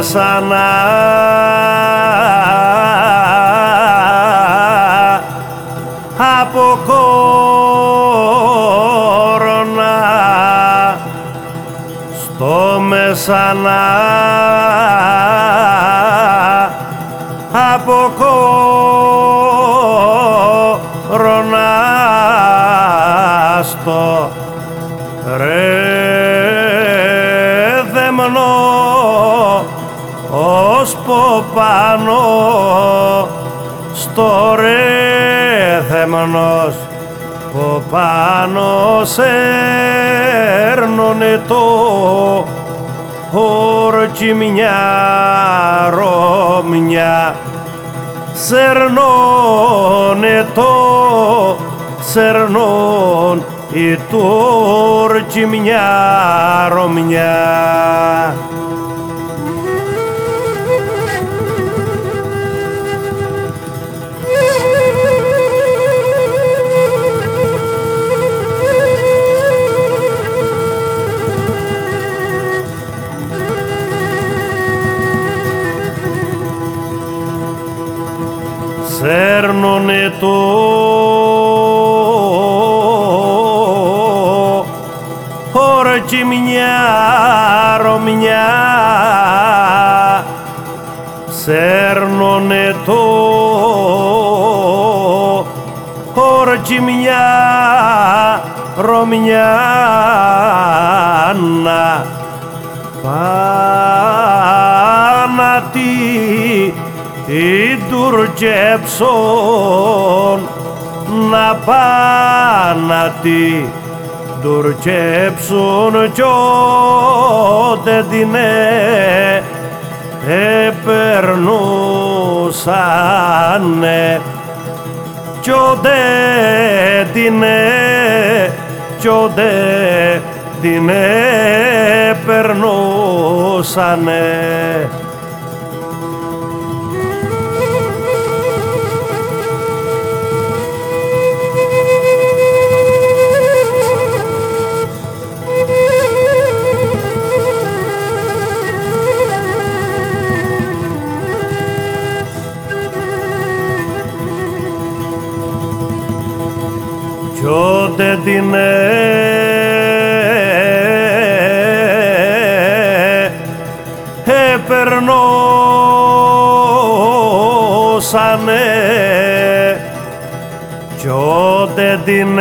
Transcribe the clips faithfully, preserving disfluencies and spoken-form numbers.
μεσανά από κόρονα στο μεσανά από κόρονα στο ρέδεμνο ως πάνω στο ρέδεμνος που πάνω σέρνουνε το όρκι μια ρομιά σέρνουνε το σέρνον η Τούρκη μια ρομιά. Σέρνουνε το όρκι μια ρομιά σέρνουνε το όρκι μια ρομιά να πανατή οι τουρκέψον να πανατή τουρκέψον κι ότε την επερνούσανε κι ότε την κι ότε την επερνούσανε. Κι ότε την επερνούσανε κι ότε την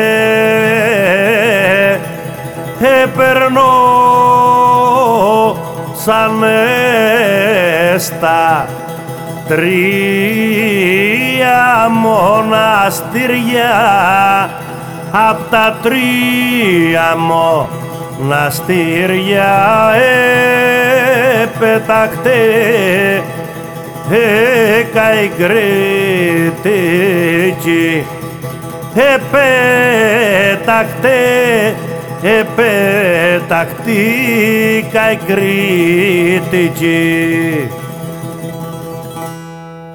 επερνούσανε στα τρία μοναστήρια απ' τα τρία μοναστήρια επετακτέ εκαικρίτικη επετακτέ επετακτή καικρίτικη.